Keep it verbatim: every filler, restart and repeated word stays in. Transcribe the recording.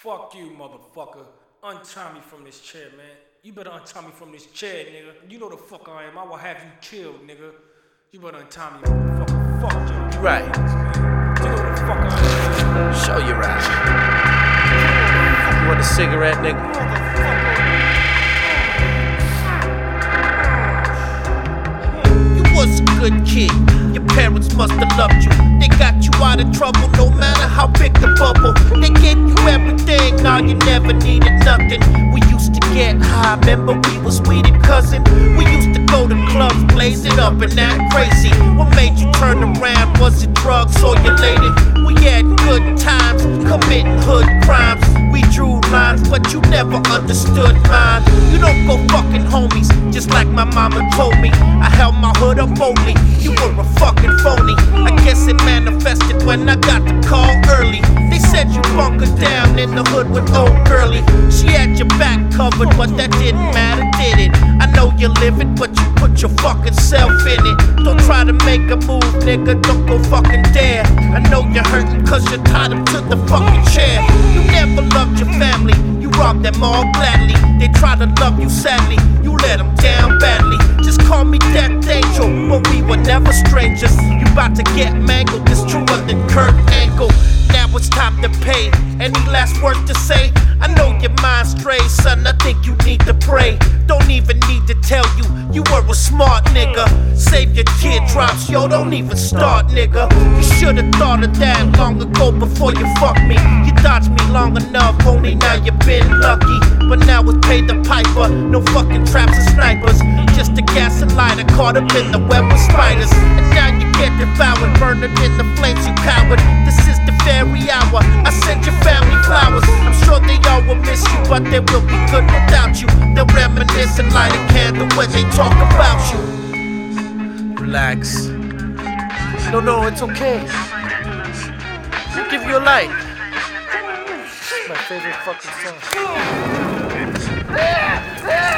Fuck you, motherfucker. Untie me from this chair, man. You better untie me from this chair, nigga. You know the fuck I am. I will have you killed, nigga. You better untie me, motherfucker. Fuck you. You right. You know the fuck I am. Show you right. You want a cigarette, nigga? You was a good kid. Your parents must have loved you. They got you out of trouble, no matter how big the bubble. They gave you everything, now you never needed nothing. We used to get high, remember we was weed and cousin. We used to go to clubs, blaze it up and act crazy. What made you turn around? Was it drugs or you lated? We had good times, committing hood crimes. We drew lines, but you never understood mine. You don't go fucking homies, just like my mama told me. I held my hood up boldly, you were a fucking phony. I guess it manifested when I got the call early. They said you bunkered down in the hood with old girlie. She had your back covered, but that didn't matter, did it? I know you live it, but you put your fucking self in it. Don't try to make a move, nigga, don't go fucking dare. I know you're hurting cause you're tied up to the fucking chair. You never loved your family, you robbed them all gladly. They try to love you sadly, you let them down badly. Just call me Death Angel, but we were never strangers. You about to get mangled, it's truer than Kurt Angle. Now it's time to pay. Any last word to say? I know your mind strays, son, I think you need to pray. Don't even need to tell you, you were a smart nigga. Save your teardrops, yo, don't even start, nigga. You should've thought of that long ago before you fucked me. You dodged me long enough, only now you been lucky. But now it's pay the piper, no fucking traps and snipers. Just a gas and lighter caught up in the web with spiders. And now you get devoured, burned in the flames, you coward. This is the fairy hour, I send your family flowers. I'm sure they all will miss you, but they will be good without you. They'll reminisce and light a candle when they talk about you. Relax. No, no, it's okay. I'll give you a light. It's my favorite fucking song.